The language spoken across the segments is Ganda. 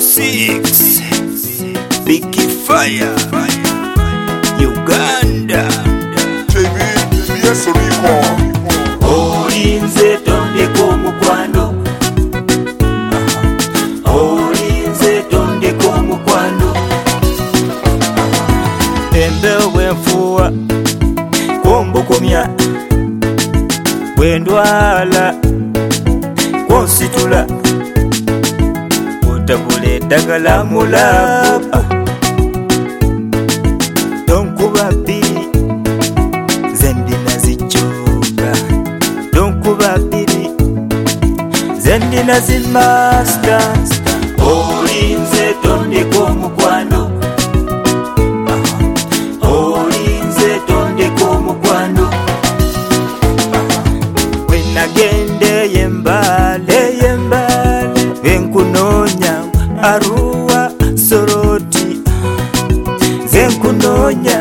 6 Big Fire Uganda Olinze tondeko mukwano Olinze tondeko mukwano Embewo bwenfuwa kwombukumya bwendwala kwonsitula otabula eddagala mulabu donkuba bbiri zendina zijoga donkuba bbiri zendina zimasta olinze tondeko mukwano olinze tondeko mukwano wenagende yembale venkunonya Arua Soroti venkunonya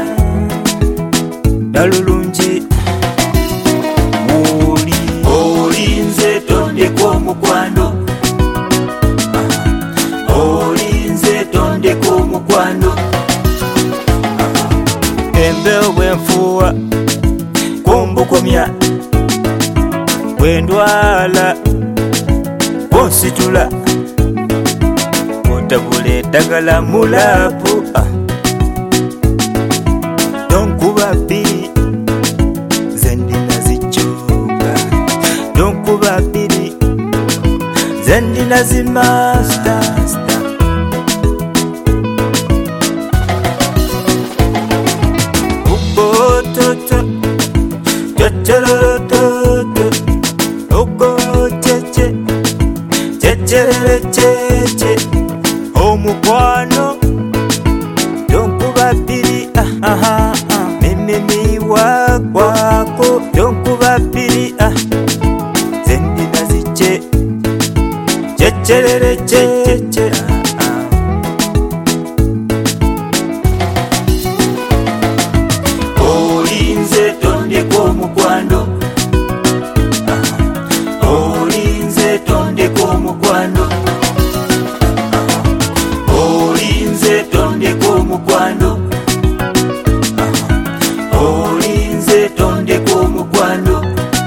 dalulungi olinze tondeko mukwano olinze tondeko mukwano embewo bwenfuwa kwombukumya bwendwala kwonsitula otabula eddagala mulabu donkuba bbiri zendina zijoga donkuba bbiri zendina zimasta ubototo chochorototo okocheche checherecheche omukwano donkuba bbiri mimimiwa kwako donkuba bbiri zendina ziche checherecheche olinze tondeko mukwano olinze tondeko mukwano olinze tondeko mukwano olinze tondeko mukwano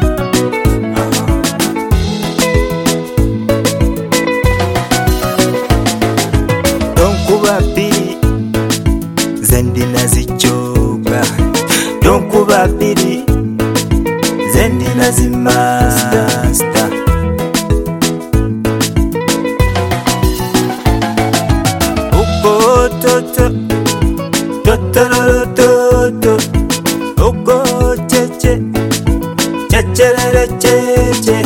donkuba bbiri zendina zijoga donkuba bbiri zendina zimasta ubototo totororototo okocheche checherecheche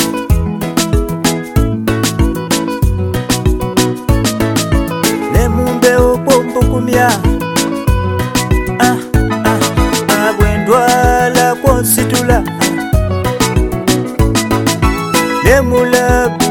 nemumbewo kwombukumya bwendwala kwonsitula nemulabu